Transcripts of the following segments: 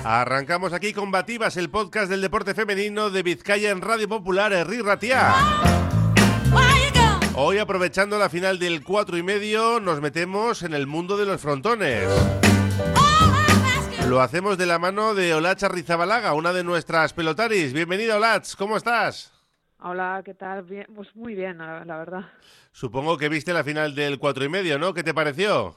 Arrancamos aquí Combativas, el podcast del deporte femenino de Vizcaya en Radio Popular, Herri Ratia. Hoy, aprovechando la final del 4,5, nos metemos en el mundo de los frontones. Lo hacemos de la mano de Olatz Arrizabalaga, una de nuestras pelotaris. Bienvenida, Olatz, ¿cómo estás? Hola, ¿qué tal? Bien, pues muy bien, la verdad. Supongo que viste la final del 4,5, ¿no? ¿Qué te pareció?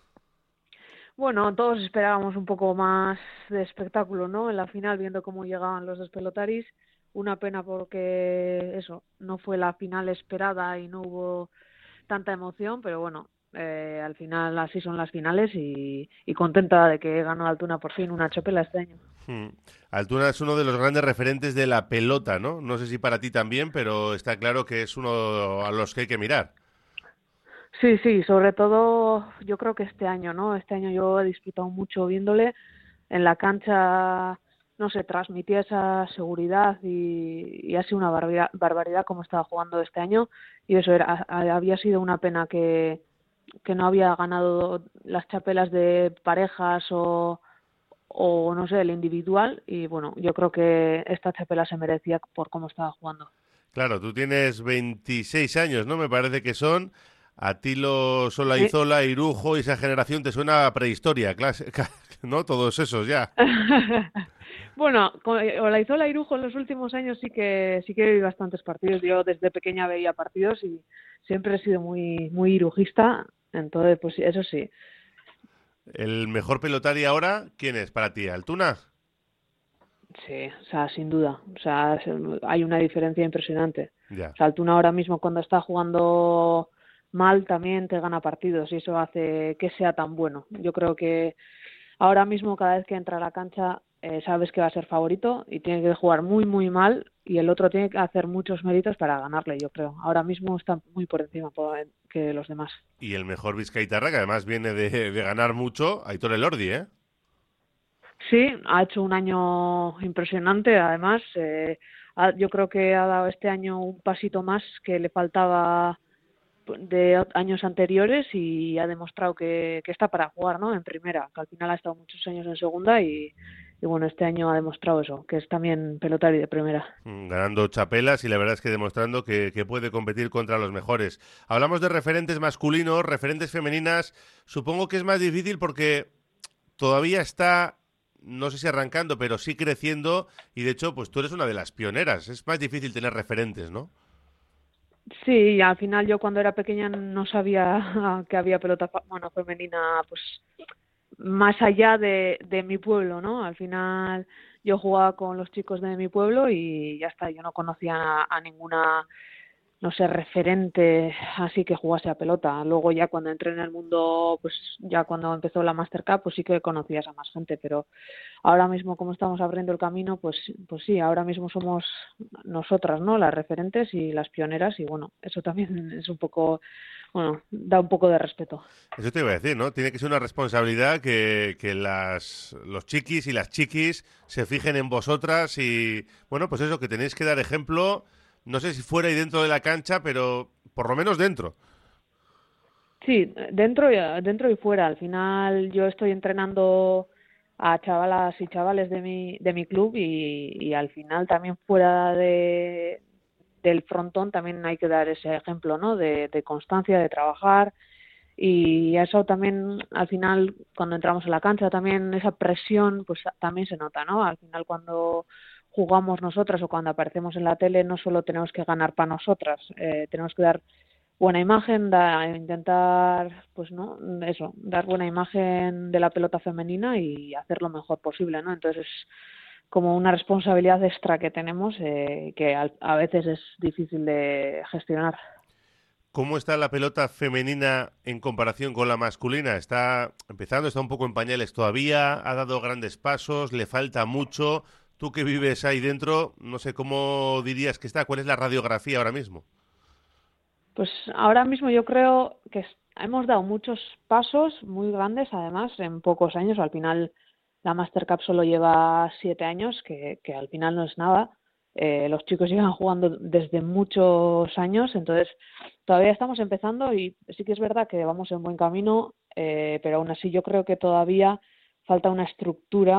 Bueno, todos esperábamos un poco más de espectáculo, ¿no? En la final, viendo cómo llegaban los dos pelotaris. Una pena porque eso, no fue la final esperada y no hubo tanta emoción, pero bueno, al final así son las finales y contenta de que ganó Altuna por fin una txapela este año. Altuna es uno de los grandes referentes de la pelota, ¿no? No sé si para ti también, pero está claro que es uno a los que hay que mirar. Sí, sobre todo yo creo que este año, ¿no? Este año yo he disfrutado mucho viéndole en la cancha, no sé, transmitía esa seguridad y ha sido una barbaridad como estaba jugando este año y eso había sido una pena que no había ganado las chapelas de parejas o no sé, el individual y bueno, yo creo que esta chapela se merecía por cómo estaba jugando. Claro, tú tienes 26 años, ¿no? Me parece que son. A ti lo Sí. Solaizola, Irujo y esa generación te suena a prehistoria, ¿no? Todos esos ya. Bueno, con Olaizola Irujo en los últimos años sí que vi bastantes partidos. Yo desde pequeña veía partidos y siempre he sido muy irujista, entonces pues eso sí. ¿El mejor pelotari ahora quién es para ti? ¿Altuna? Sí, o sea, sin duda. O sea, hay una diferencia impresionante. Ya. O sea, Altuna ahora mismo cuando está jugando mal también te gana partidos y eso hace que sea tan bueno. Yo creo que ahora mismo cada vez que entra a la cancha sabes que va a ser favorito y tiene que jugar muy mal y el otro tiene que hacer muchos méritos para ganarle, yo creo. Ahora mismo está muy por encima que los demás. Y el mejor Vizcaitarra, que además viene de ganar mucho, Aitor Elordi, ¿eh? Sí, ha hecho un año impresionante, además. Yo creo que ha dado este año un pasito más que le faltaba de años anteriores y ha demostrado que está para jugar, ¿no? En primera, que al final ha estado muchos años en segunda y bueno, este año ha demostrado eso, que es también pelotari de primera. Ganando chapelas y la verdad es que demostrando que puede competir contra los mejores. Hablamos de referentes masculinos, referentes femeninas. Supongo que es más difícil porque todavía está, no sé si arrancando, pero sí creciendo y de hecho, pues tú eres una de las pioneras. Es más difícil tener referentes, ¿no? Sí, al final yo cuando era pequeña no sabía que había pelota femenina, pues más allá de mi pueblo, ¿no? Al final yo jugaba con los chicos de mi pueblo y ya está, yo no conocía a ninguna, no sé, referente así que jugase a pelota. Luego ya cuando entré en el mundo, pues ya cuando empezó la Master Cup, pues sí que conocías a más gente, pero ahora mismo como estamos abriendo el camino, pues sí, ahora mismo somos nosotras, ¿no? Las referentes y las pioneras y bueno, eso también es un poco, bueno, da un poco de respeto. Eso te iba a decir, ¿no? Tiene que ser una responsabilidad que los chiquis y las chiquis se fijen en vosotras y, bueno, pues eso, que tenéis que dar ejemplo, no sé si fuera y dentro de la cancha, pero por lo menos dentro. Sí, dentro y fuera. Al final yo estoy entrenando a chavalas y chavales de mi club y al final también fuera del frontón también hay que dar ese ejemplo, ¿no? De constancia, de trabajar y eso también al final cuando entramos en la cancha también esa presión pues también se nota, ¿no? Al final cuando jugamos nosotras o cuando aparecemos en la tele no solo tenemos que ganar para nosotras, tenemos que dar buena imagen, intentar, pues no, eso, dar buena imagen de la pelota femenina y hacer lo mejor posible, ¿no? Entonces es como una responsabilidad extra que tenemos que a veces es difícil de gestionar. ¿Cómo está la pelota femenina en comparación con la masculina? Está empezando, está un poco en pañales todavía, ha dado grandes pasos, le falta mucho. Tú que vives ahí dentro, no sé cómo dirías que está, ¿cuál es la radiografía ahora mismo? Pues ahora mismo yo creo que hemos dado muchos pasos muy grandes, además, en pocos años. Al final la Master Cup solo lleva 7 años, que al final no es nada. Los chicos llevan jugando desde muchos años, entonces todavía estamos empezando y sí que es verdad que vamos en buen camino, pero aún así yo creo que todavía falta una estructura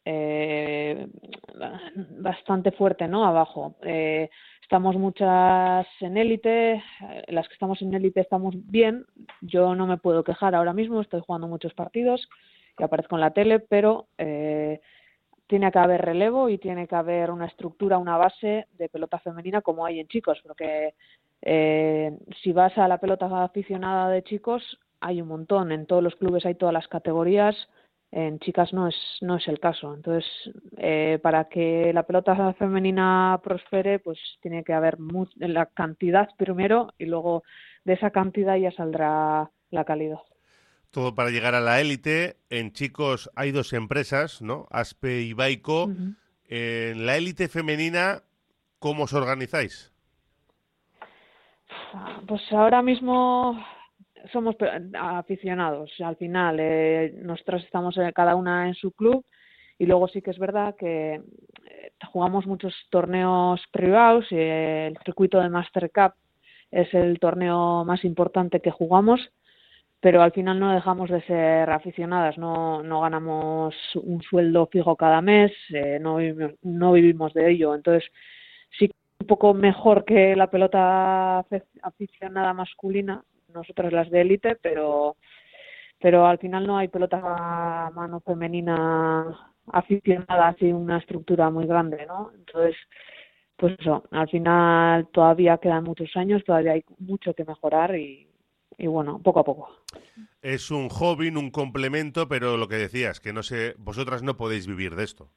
bastante fuerte, ¿no? Abajo. Estamos muchas en élite, las que estamos en élite estamos bien. Yo no me puedo quejar ahora mismo, estoy jugando muchos partidos que aparezco en la tele, pero tiene que haber relevo y tiene que haber una estructura, una base de pelota femenina como hay en chicos, porque si vas a la pelota aficionada de chicos hay un montón, en todos los clubes hay todas las categorías, en chicas no es el caso. Entonces, para que la pelota femenina prospere, pues tiene que haber la cantidad primero y luego de esa cantidad ya saldrá la calidad. Todo para llegar a la élite. En chicos hay dos empresas, ¿no? Aspe y Baico. Uh-huh. En la élite femenina, ¿cómo os organizáis? Pues ahora mismo somos aficionados. Al final, nosotros estamos cada una en su club y luego sí que es verdad que jugamos muchos torneos privados. El circuito de Master Cup es el torneo más importante que jugamos, pero al final no dejamos de ser aficionadas. No ganamos un sueldo fijo cada mes, no vivimos de ello. Entonces, sí que un poco mejor que la pelota aficionada masculina, nosotros las de élite, pero al final no hay pelota a mano femenina aficionada así una estructura muy grande, ¿no? Entonces, pues eso, al final todavía quedan muchos años, todavía hay mucho que mejorar y bueno, poco a poco. Es un hobby, un complemento, pero lo que decías, que no sé, vosotras no podéis vivir de esto.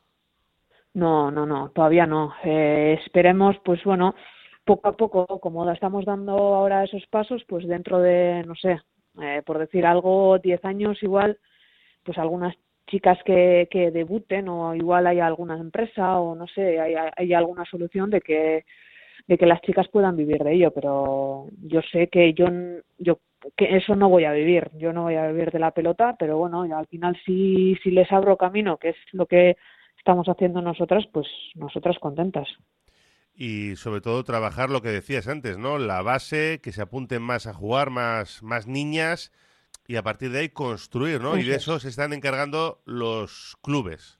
No, todavía no. Esperemos, pues bueno, poco a poco, como estamos dando ahora esos pasos, pues dentro de, no sé, por decir algo, 10 años igual, pues algunas chicas que debuten o igual hay alguna empresa o no sé, hay alguna solución de que las chicas puedan vivir de ello, pero yo sé que yo que eso no voy a vivir, yo no voy a vivir de la pelota, pero bueno, al final si les abro camino, que es lo que estamos haciendo nosotras, pues nosotras contentas. Y sobre todo trabajar lo que decías antes, ¿no? La base, que se apunten más a jugar, más niñas, y a partir de ahí construir, ¿no? Y de Eso eso es. se están encargando los clubes.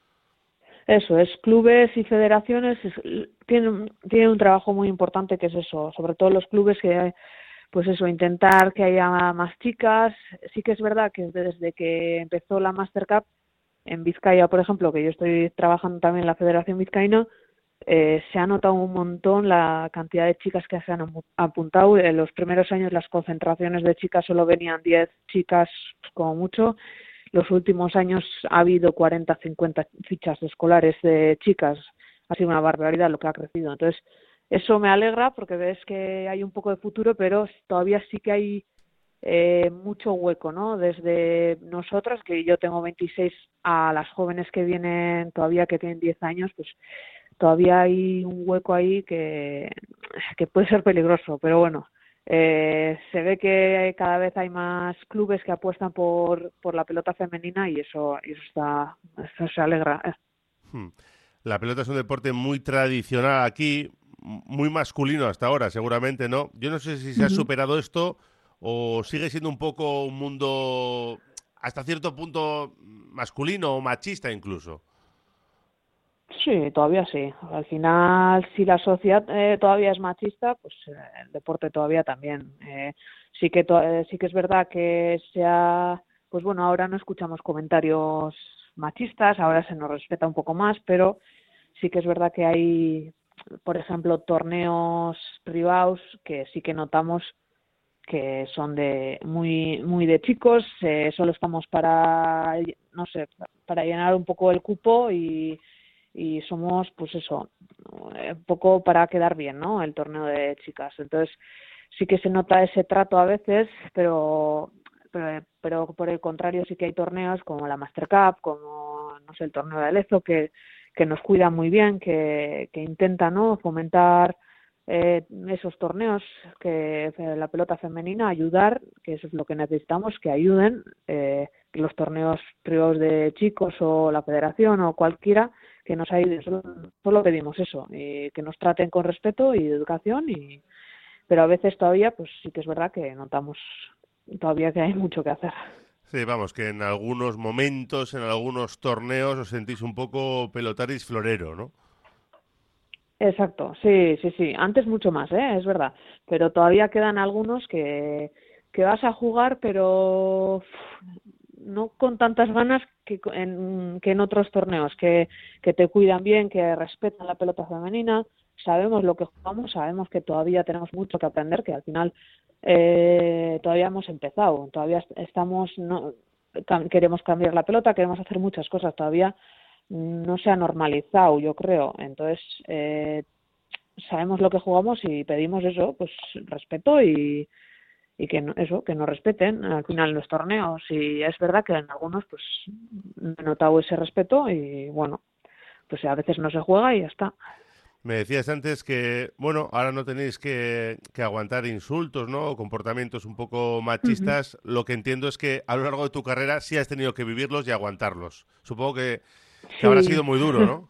Eso es, clubes y federaciones tienen un trabajo muy importante que es eso, sobre todo los clubes que, pues eso, intentar que haya más chicas. Sí que es verdad que desde que empezó la Master Cup en Vizcaya, por ejemplo, que yo estoy trabajando también en la Federación Vizcaína, se ha notado un montón la cantidad de chicas que se han apuntado. En los primeros años las concentraciones de chicas solo venían 10 chicas como mucho. Los últimos años ha habido 40, 50 fichas escolares de chicas. Ha sido una barbaridad lo que ha crecido. Entonces, eso me alegra porque ves que hay un poco de futuro, pero todavía sí que hay mucho hueco, ¿no? Desde nosotras, que yo tengo 26, a las jóvenes que vienen todavía, que tienen 10 años, pues todavía hay un hueco ahí que puede ser peligroso, pero bueno, se ve que cada vez hay más clubes que apuestan por la pelota femenina y eso se alegra. Hmm. La pelota es un deporte muy tradicional aquí, muy masculino hasta ahora, seguramente, ¿no? Yo no sé si se ha Uh-huh. superado esto o sigue siendo un poco un mundo hasta cierto punto masculino o machista incluso. Sí, todavía sí. Al final, si la sociedad todavía es machista, pues el deporte todavía también. Sí que es verdad que pues bueno, ahora no escuchamos comentarios machistas, ahora se nos respeta un poco más, pero sí que es verdad que hay, por ejemplo, torneos privados que sí que notamos que son de muy de chicos, solo estamos para, no sé, para llenar un poco el cupo y somos, pues eso, un poco para quedar bien, ¿no? El torneo de chicas. Entonces, sí que se nota ese trato a veces, pero por el contrario sí que hay torneos como la Master Cup, como, no sé, el torneo de Lezo, que nos cuidan muy bien, que intentan, ¿no?, fomentar esos torneos, que la pelota femenina, ayudar, que eso es lo que necesitamos, que ayuden los torneos privados de chicos o la federación o cualquiera, que nos ayuden. Solo pedimos eso, que nos traten con respeto y educación, pero a veces todavía, pues sí que es verdad que notamos todavía que hay mucho que hacer. Sí, vamos, que en algunos momentos, en algunos torneos, os sentís un poco pelotaris florero, ¿no? Exacto, sí, sí, sí. Antes mucho más, es verdad. Pero todavía quedan algunos que vas a jugar, pero no con tantas ganas que en otros torneos, que te cuidan bien, que respetan la pelota femenina. Sabemos lo que jugamos, sabemos que todavía tenemos mucho que aprender, que al final todavía hemos empezado, todavía estamos, no, queremos cambiar la pelota, queremos hacer muchas cosas todavía no se ha normalizado, yo creo. Entonces, sabemos lo que jugamos y pedimos eso, pues respeto y que eso, que nos respeten al final en los torneos. Y es verdad que en algunos, pues, he notado ese respeto y bueno, pues a veces no se juega y ya está. Me decías antes que, bueno, ahora no tenéis que aguantar insultos, ¿no? O comportamientos un poco Ujú. machistas. Lo que entiendo es que a lo largo de tu carrera sí has tenido que vivirlos y aguantarlos. Supongo que habrá Sí, sido muy duro, ¿no?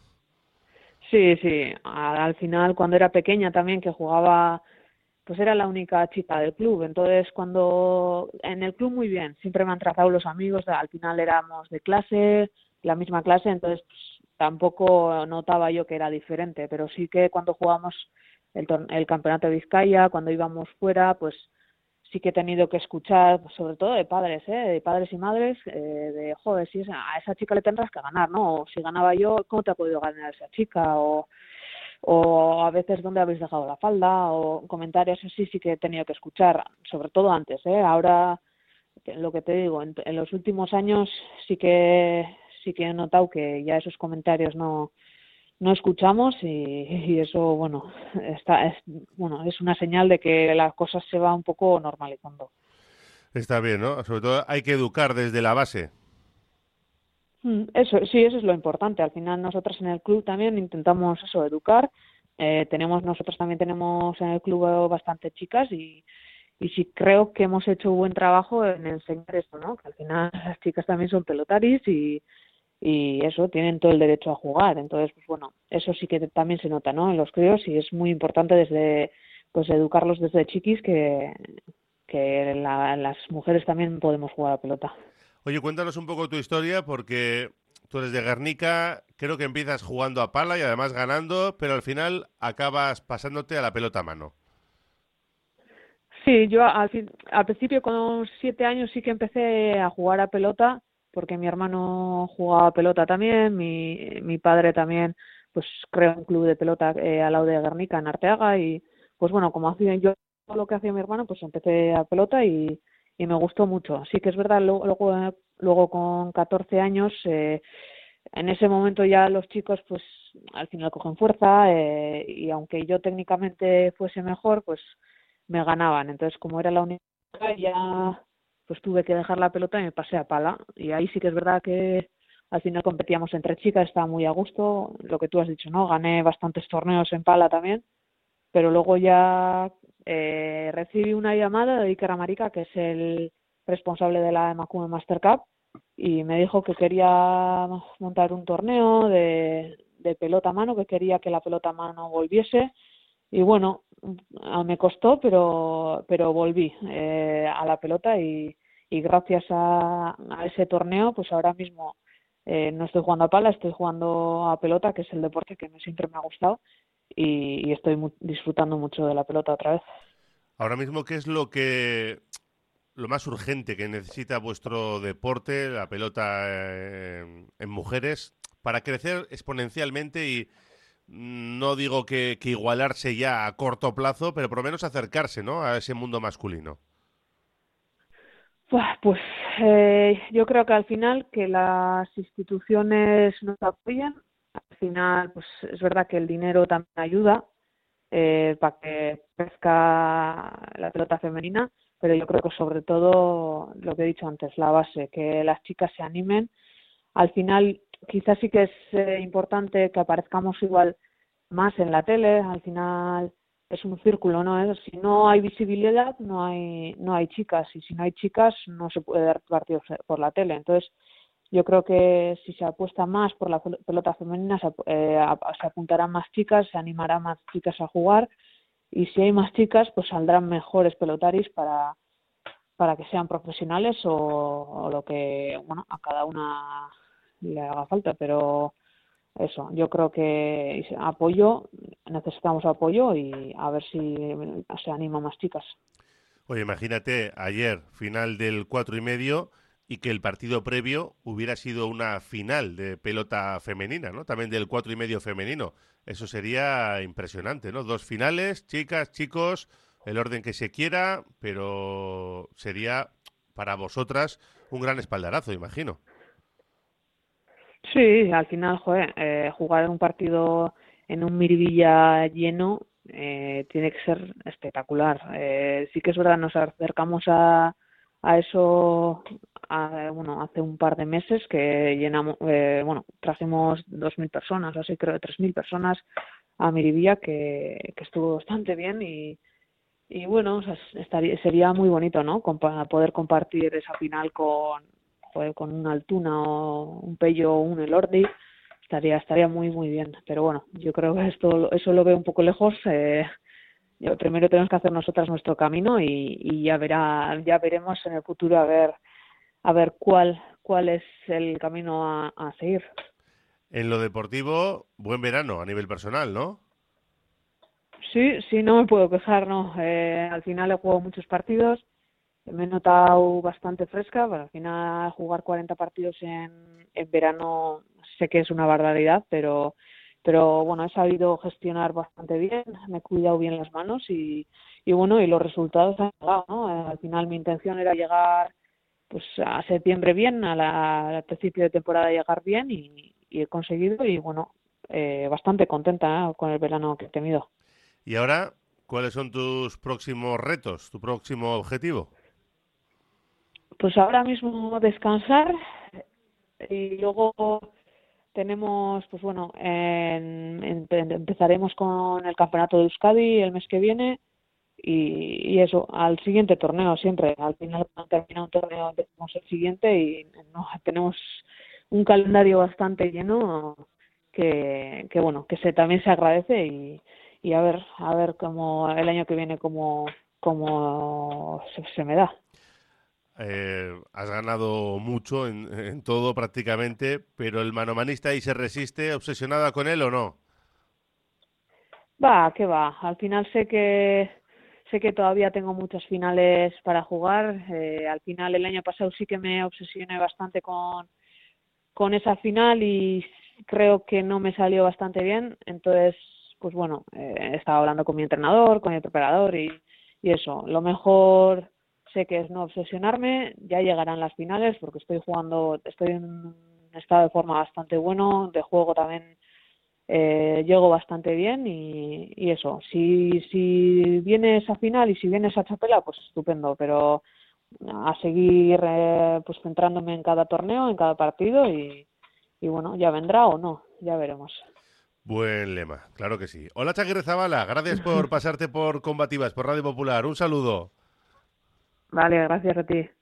sí, sí. Al final, cuando era pequeña también, que jugaba, pues era la única chica del club. Entonces, cuando en el club muy bien, siempre me han tratado los amigos, al final éramos de clase, la misma clase, entonces pues, tampoco notaba yo que era diferente, pero sí que cuando jugamos el campeonato de Vizcaya, cuando íbamos fuera, pues sí que he tenido que escuchar, pues, sobre todo de padres y madres, de, joder, si a esa chica le tendrás que ganar, ¿no? O si ganaba yo, ¿cómo te ha podido ganar esa chica? O a veces, ¿dónde habéis dejado la falda? O comentarios así sí que he tenido que escuchar, sobre todo antes, ¿eh? Ahora, lo que te digo, en los últimos años sí que he notado que ya esos comentarios no escuchamos y eso, bueno, bueno, es una señal de que las cosas se va un poco normalizando. Está bien, ¿no? Sobre todo hay que educar desde la base. Eso, sí, eso es lo importante. Al final nosotros en el club también intentamos eso, educar. Nosotros también tenemos en el club bastante chicas y sí creo que hemos hecho un buen trabajo en enseñar esto, ¿no? Que al final las chicas también son pelotaris y eso, tienen todo el derecho a jugar. Entonces, pues bueno, eso sí que también se nota, ¿no? En los críos y es muy importante pues educarlos desde chiquis que las mujeres también podemos jugar a pelota. Oye, cuéntanos un poco tu historia porque tú eres de Guernica, creo que empiezas jugando a pala y además ganando, pero al final acabas pasándote a la pelota a mano. Sí, yo al principio con 7 años sí que empecé a jugar a pelota porque mi hermano jugaba a pelota también, mi padre también pues creó un club de pelota al lado de Guernica en Arteaga y pues bueno, como hacía yo todo lo que hacía mi hermano, pues empecé a pelota y me gustó mucho. Sí que es verdad, luego con 14 años, en ese momento ya los chicos pues al final cogen fuerza y aunque yo técnicamente fuese mejor, pues me ganaban. Entonces, como era la única, ya pues tuve que dejar la pelota y me pasé a pala. Y ahí sí que es verdad que al final competíamos entre chicas, estaba muy a gusto. Lo que tú has dicho, ¿no? Gané bastantes torneos en pala también, pero luego ya recibí una llamada de Iker Amarica, que es el responsable de la Emakume Master Cup, y me dijo que quería montar un torneo de pelota a mano, que quería que la pelota a mano volviese y bueno, me costó, pero volví a la pelota y gracias a ese torneo, pues ahora mismo no estoy jugando a pala, estoy jugando a pelota, que es el deporte que siempre me ha gustado y estoy disfrutando mucho de la pelota otra vez. Ahora mismo, ¿qué es lo más urgente que necesita vuestro deporte, la pelota en mujeres, para crecer exponencialmente y no digo que igualarse ya a corto plazo, pero por lo menos acercarse, ¿no? A ese mundo masculino. Buah, pues yo creo que al final que las instituciones nos apoyen, al final pues es verdad que el dinero también ayuda, para que crezca la pelota femenina, pero yo creo que sobre todo lo que he dicho antes, la base, que las chicas se animen. Al final, quizás sí que es importante que aparezcamos igual más en la tele, al final es un círculo, ¿no? Si no hay visibilidad, no hay chicas, y si no hay chicas, no se puede dar partidos por la tele. Entonces, yo creo que si se apuesta más por la pelota femenina, se apuntarán más chicas, se animarán más chicas a jugar y si hay más chicas, pues saldrán mejores pelotaris para que sean profesionales o lo que, bueno, a cada una le haga falta, pero eso, yo creo que necesitamos apoyo y a ver si se animan más chicas. Oye, imagínate ayer, final del 4:30, y que el partido previo hubiera sido una final de pelota femenina, ¿no? También del 4:30 femenino. Eso sería impresionante, ¿no? Dos finales, chicas, chicos, el orden que se quiera, pero sería para vosotras un gran espaldarazo, imagino. Sí, al final, joder, jugar un partido en un Miribilla lleno tiene que ser espectacular. Sí que es verdad, nos acercamos a eso bueno, hace un par de meses que llenamos, bueno, trajimos 2.000 personas, así creo, 3.000 personas a Miribilla, que estuvo bastante bien y bueno, o sea, sería muy bonito, ¿no? Poder compartir esa final con un Altuna o un Pello o un Elordi, estaría muy muy bien. Pero bueno, yo creo que eso lo veo un poco lejos. Primero tenemos que hacer nosotras nuestro camino y ya veremos en el futuro a ver cuál es el camino a seguir. En lo deportivo, buen verano a nivel personal, ¿no? Sí, sí, no me puedo quejar, no. Al final he jugado muchos partidos. Me he notado bastante fresca, pero al final jugar 40 partidos en verano sé que es una barbaridad, pero bueno, he sabido gestionar bastante bien, me he cuidado bien las manos y bueno, y los resultados han llegado, ¿no? Al final mi intención era llegar pues a septiembre bien, al principio de temporada llegar bien y he conseguido y bueno, bastante contenta, con el verano que he tenido. Y ahora, ¿cuáles son tus próximos retos, tu próximo objetivo? Pues ahora mismo descansar y luego tenemos, pues bueno, empezaremos con el Campeonato de Euskadi el mes que viene y eso, al siguiente torneo siempre. Al final, cuando termina un torneo, empezamos el siguiente y no, tenemos un calendario bastante lleno que bueno, también se agradece y a ver cómo el año que viene cómo se me da. Has ganado mucho en todo prácticamente, pero el manomanista ahí se resiste, obsesionada con él o no. Va, qué va. Al final sé que todavía tengo muchas finales para jugar. Al final el año pasado sí que me obsesioné bastante con esa final y creo que no me salió bastante bien. Entonces, pues bueno, he estado hablando con mi entrenador, con mi preparador y eso. Lo mejor sé que es no obsesionarme. Ya llegarán las finales porque estoy en un estado de forma bastante bueno, de juego también llego bastante bien y eso, si viene esa final y si viene esa chapela, pues estupendo, pero a seguir pues centrándome en cada torneo, en cada partido y bueno, ya vendrá o no, ya veremos. Buen lema, claro que sí. Hola, Chaguirre Zabala, gracias por pasarte por Combativas, por Radio Popular. Un saludo. Vale, gracias a ti.